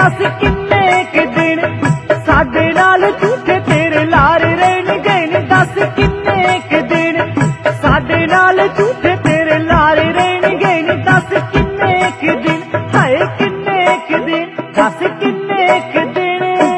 दस किन्ने क दिन साडे नाल झूठे तेरे लारे रहणगे नी। दस किन्ने क दिन साडे नाल झूठे तेरे लारे रहणगे नी। दस किन्ने क दिन हाय किन्ने क दिन दस किन्ने क दिन।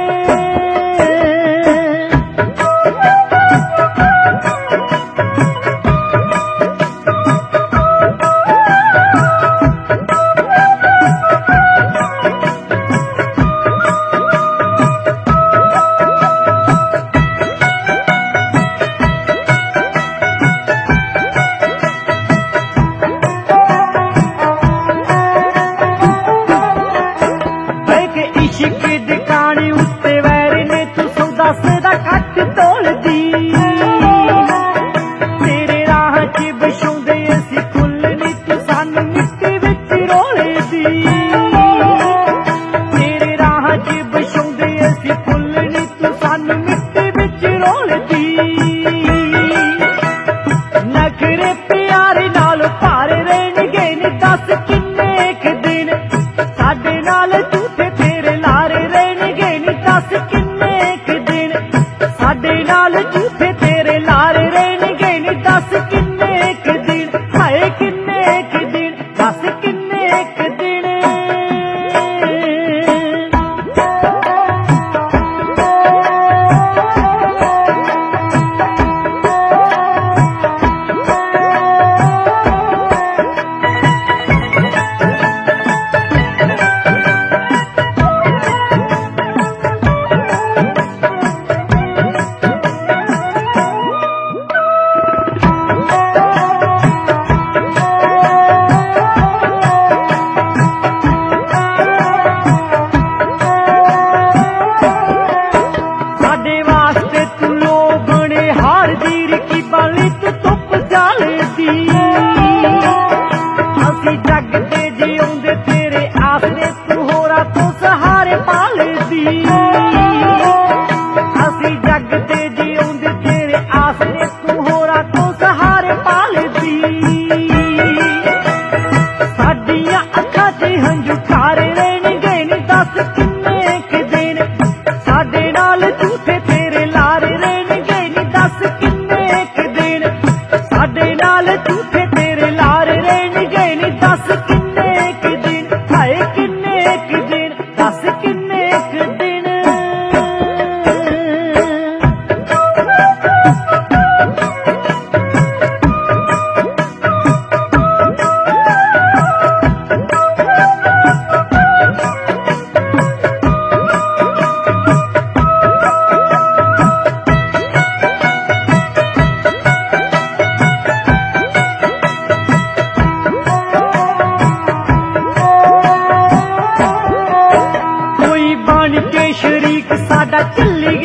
इश्क दी कहानी उत्ते वैर ने तू सौदा सदा घट तोलदी। तेरे राह च बछाउंदे असी फुल नी तू सानू मिट्टी विच रोलदी। तेरे राह च बछाउंदे असी फुल नी तू सानू मिट्टी विच रोलदी। नखरे प्यारे नाल भारे रहणगे नी। दस किन्ने क दिन साडे नाल झूठे तेरे लारे रहणगे नी। दस किन्ने क दिन साडे नाल झूठे तेरे लारे रहणगे नी। दस किन्ने क दिन हाय किन्ने क दिन दस किन्ने क दिन। असी जग ते जिउंदे तेरे आसरे तू होरा तो सहारे पालदी। असी जग ते जिउंदे तेरे आसरे तू होरा तो सहारे पालदी। साडियां अखां ते हंझू खारे रहणगे नी। दस किन्ने क दिन साडे नाल झूठे तेरे लारे रहणगे नी। दस किन्ने क दिन साडे नाल झूठे तेरे लारे रहणगे नी। दस किन्ने क दिन हाय किन्ने क दिन दस किन्ने क दिन। शरीक साडा चली